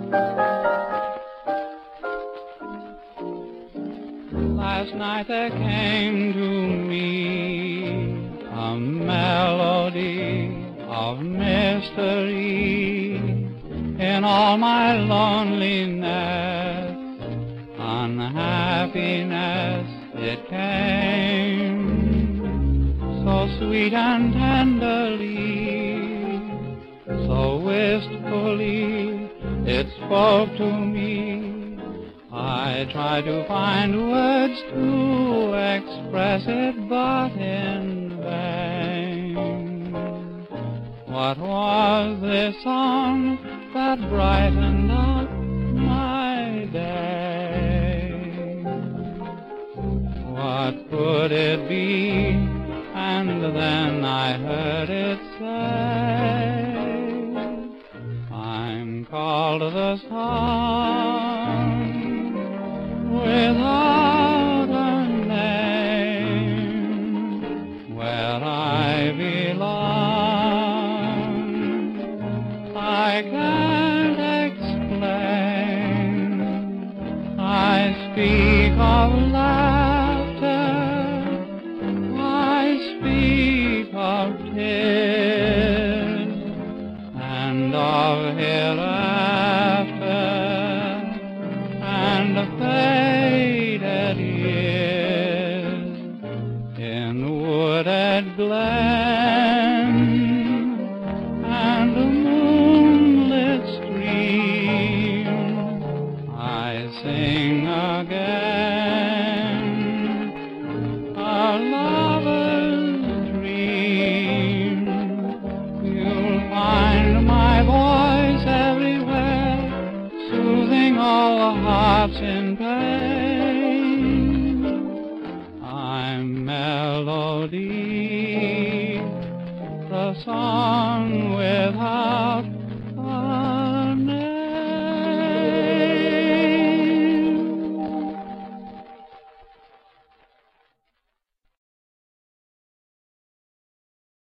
Last night there came to me a melody of mystery. In all my loneliness, unhappiness, it came so sweet and tenderly, so wistfully it spoke to me. I tried to find words to express it, but in vain. What was this song that brightened up my day? What could it be? And then I heard it say, I'm called the sun without a name, where I belong I can't explain. I speak of laughter, I speak of tears, and of hereafter, and of faded years in wooded glen and a moonlit stream. I sing again a lover's dream. You'll find my voice everywhere, soothing all the hearts in pain. I'm melody, the song without